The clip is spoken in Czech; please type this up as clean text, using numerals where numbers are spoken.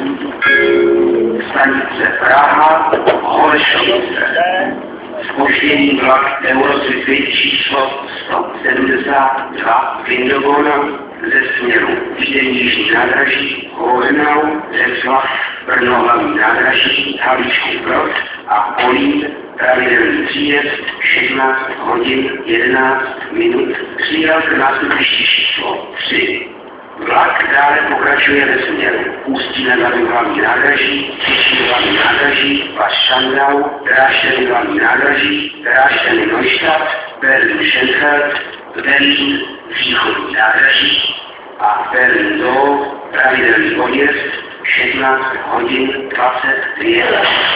Stanice Praha, Holešovice. Zpožděný vlak Eurocity číslo 172 Vindogona ze směru Vídeň-Jižní nádraží, Hohenau, Řeclav, Brno hlavní nádraží, Havlíčkův Brod a Kolín, pravidelný příjezd 16 hodin 11 minut, přijel k nástupišti číslo 3. Vlak dále pokračuje ve směru Ústí nad Labem hlavní nádraží, Těšín hlavní nádraží, Bad-Schandau, Drážďany hlavní nádraží, Drážďany Neustadt, Berlin-Schönfeld, Berlín východní nádraží a Berlin-Zoo pravidelný odjezd 16 hodin 22 minut.